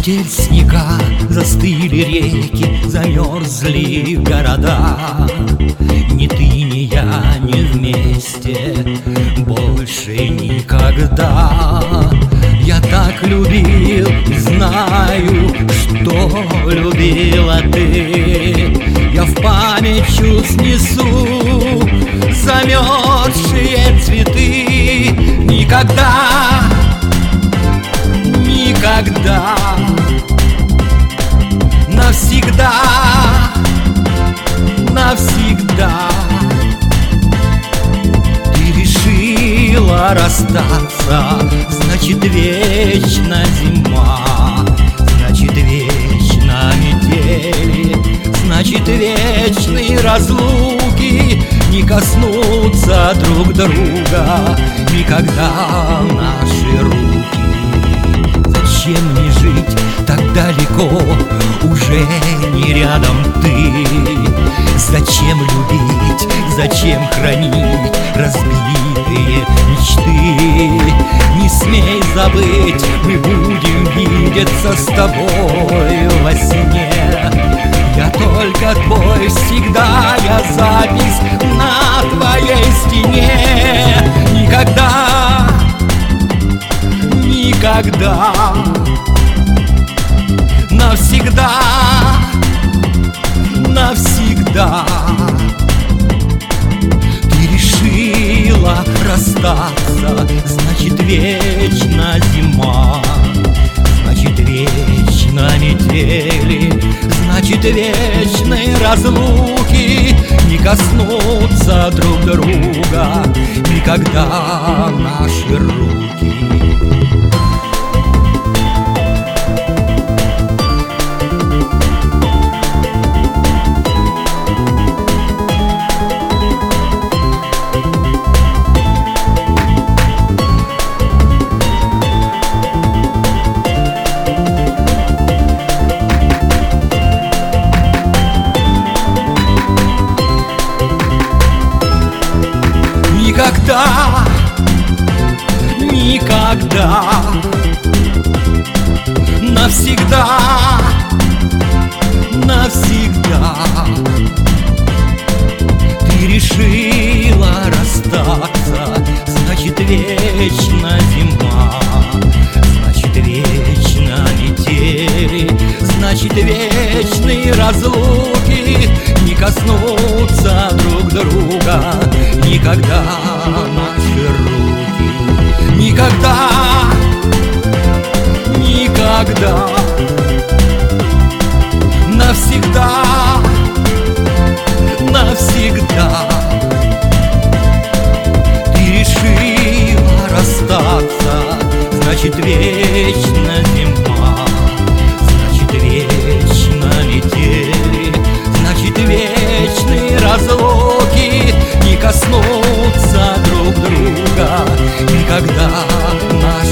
Метель снега, застыли реки, замерзли города. Ни ты, ни я не вместе больше никогда. Я так любил и знаю, что любила ты. Я в память чувств несу замерзшие цветы. Никогда, никогда, навсегда, навсегда. Ты решила расстаться, значит вечна зима, значит вечна метели, значит вечные разлуки не коснутся друг друга никогда наши руки. Зачем мне жить так далеко, уже не рядом ты? Зачем любить, зачем хранить разбитые мечты? Не смей забыть, мы будем видеться с тобой во сне. Я только твой, всегда я запись на твоей стене. Никогда, никогда, навсегда, навсегда. Ты решила расстаться, значит вечна зима, значит вечна метели, значит вечные разлуки не коснутся друг друга никогда наши руки. Никогда, никогда, навсегда, навсегда. Ты решила расстаться, значит вечна зима, значит вечна метели, значит вечные разлуки не коснутся друг друга никогда наши руки. Никогда, никогда, навсегда, навсегда. Ты решила расстаться, значит вечна зима, значит вечна метели, значит вечные разлуки не коснутся друг друга никогда.